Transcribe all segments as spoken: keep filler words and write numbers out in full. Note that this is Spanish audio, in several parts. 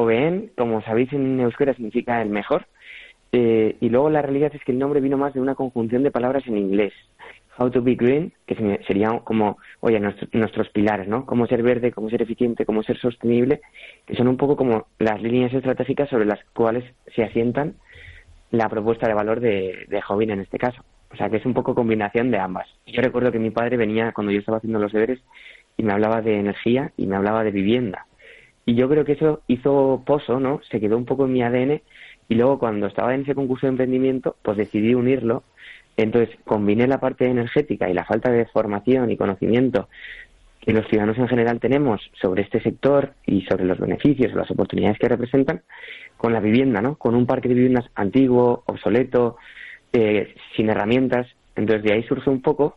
Obeen, como sabéis en euskera, significa el mejor. Eh, y luego la realidad es que el nombre vino más de una conjunción de palabras en inglés. How to be green, que sería como, oye, nuestro, nuestros pilares, ¿no? Cómo ser verde, cómo ser eficiente, cómo ser sostenible, que son un poco como las líneas estratégicas sobre las cuales se asientan la propuesta de valor de, de Jovin en este caso. O sea, que es un poco combinación de ambas. Yo recuerdo que mi padre venía cuando yo estaba haciendo los deberes y me hablaba de energía y me hablaba de vivienda. Y yo creo que eso hizo pozo, ¿no? Se quedó un poco en mi A D N y luego cuando estaba en ese concurso de emprendimiento, pues decidí unirlo. Entonces combiné la parte energética y la falta de formación y conocimiento que los ciudadanos en general tenemos sobre este sector y sobre los beneficios o las oportunidades que representan con la vivienda, ¿no? Con un parque de viviendas antiguo, obsoleto, eh, sin herramientas. Entonces de ahí surge un poco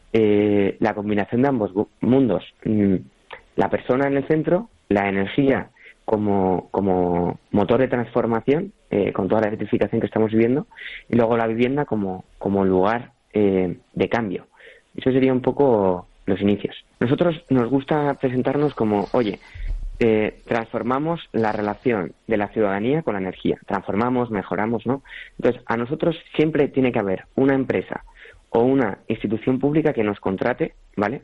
eh, la combinación de ambos mundos. Mm, la persona en el centro, la energía como, como motor de transformación, eh, con toda la electrificación que estamos viviendo, y luego la vivienda como, como lugar eh, de cambio. Eso sería un poco los inicios. Nosotros nos gusta presentarnos como, oye, eh, transformamos la relación de la ciudadanía con la energía, transformamos, mejoramos, ¿no? Entonces, a nosotros siempre tiene que haber una empresa o una institución pública que nos contrate, ¿vale?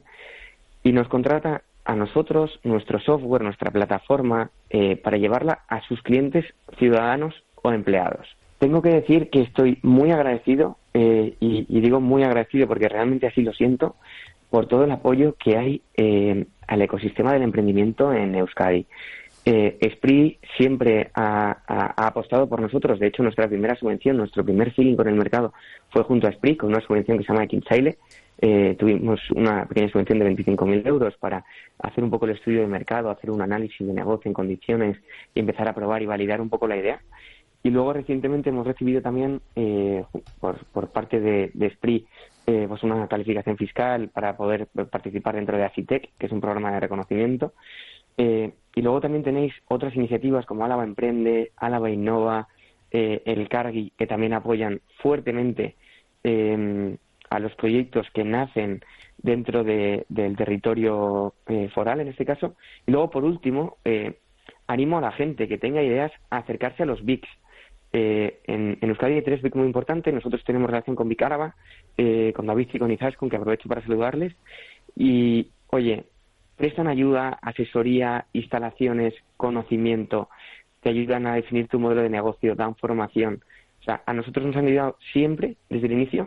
Y nos contrata a nosotros, nuestro software, nuestra plataforma, eh, para llevarla a sus clientes, ciudadanos o empleados. Tengo que decir que estoy muy agradecido, eh, y, y digo muy agradecido porque realmente así lo siento, por todo el apoyo que hay eh, al ecosistema del emprendimiento en Euskadi. Eh, Esprit siempre ha, ha, ha apostado por nosotros. De hecho, nuestra primera subvención, nuestro primer feeling con el mercado fue junto a Esprit, con una subvención que se llama Kinsaile. Eh, tuvimos una pequeña subvención de veinticinco mil euros para hacer un poco el estudio de mercado, hacer un análisis de negocio en condiciones y empezar a probar y validar un poco la idea. Y luego recientemente hemos recibido también eh, por, por parte de, de Esprit eh, pues una calificación fiscal para poder participar dentro de ACITEC, que es un programa de reconocimiento. Eh, y luego también tenéis otras iniciativas como Álava Emprende, Álava Innova, eh, el Cargi, que también apoyan fuertemente eh, a los proyectos que nacen dentro de, del territorio eh, foral, en este caso. Y luego, por último, eh, animo a la gente que tenga ideas a acercarse a los B I Cs. Eh, en, en Euskadi hay tres B I C muy importantes. Nosotros tenemos relación con B I C Áraba, eh, con David y con Izaskun, que aprovecho para saludarles. Y, oye, prestan ayuda, asesoría, instalaciones, conocimiento, te ayudan a definir tu modelo de negocio, dan formación. O sea, a nosotros nos han ayudado siempre, desde el inicio,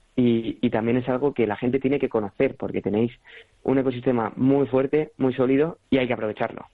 y, y también es algo que la gente tiene que conocer, porque tenéis un ecosistema muy fuerte, muy sólido, y hay que aprovecharlo.